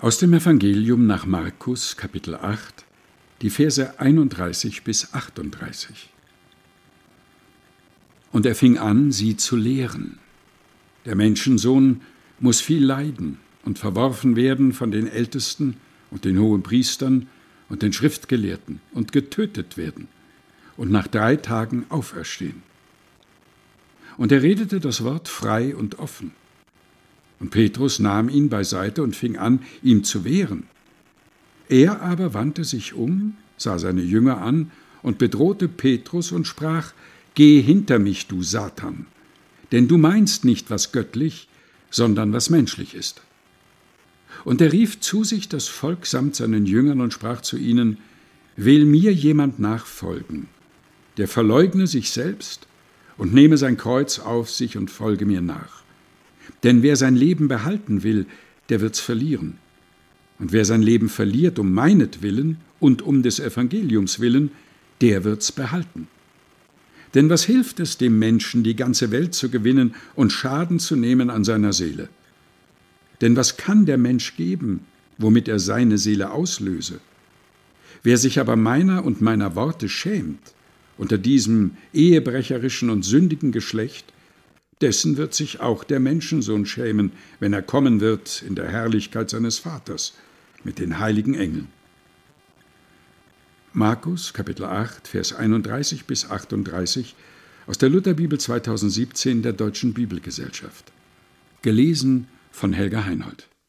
Aus dem Evangelium nach Markus, Kapitel 8, die Verse 31 bis 38. Und er fing an, sie zu lehren. Der Menschensohn muss viel leiden und verworfen werden von den Ältesten und den Hohenpriestern und den Schriftgelehrten und getötet werden und nach 3 Tagen auferstehen. Und er redete das Wort frei und offen. Und Petrus nahm ihn beiseite und fing an, ihm zu wehren. Er aber wandte sich um, sah seine Jünger an und bedrohte Petrus und sprach: Geh hinter mich, du Satan, denn du meinst nicht, was göttlich, sondern was menschlich ist. Und er rief zu sich das Volk samt seinen Jüngern und sprach zu ihnen: Will mir jemand nachfolgen, der verleugne sich selbst und nehme sein Kreuz auf sich und folge mir nach. Denn wer sein Leben behalten will, der wird's verlieren. Und wer sein Leben verliert um meinetwillen und um des Evangeliums willen, der wird's behalten. Denn was hilft es dem Menschen, die ganze Welt zu gewinnen und Schaden zu nehmen an seiner Seele? Denn was kann der Mensch geben, womit er seine Seele auslöse? Wer sich aber meiner und meiner Worte schämt, unter diesem ehebrecherischen und sündigen Geschlecht, dessen wird sich auch der Menschensohn schämen, wenn er kommen wird in der Herrlichkeit seines Vaters mit den heiligen Engeln. Markus, Kapitel 8, Vers 31 bis 38 aus der Lutherbibel 2017 der Deutschen Bibelgesellschaft. Gelesen von Helga Heinold.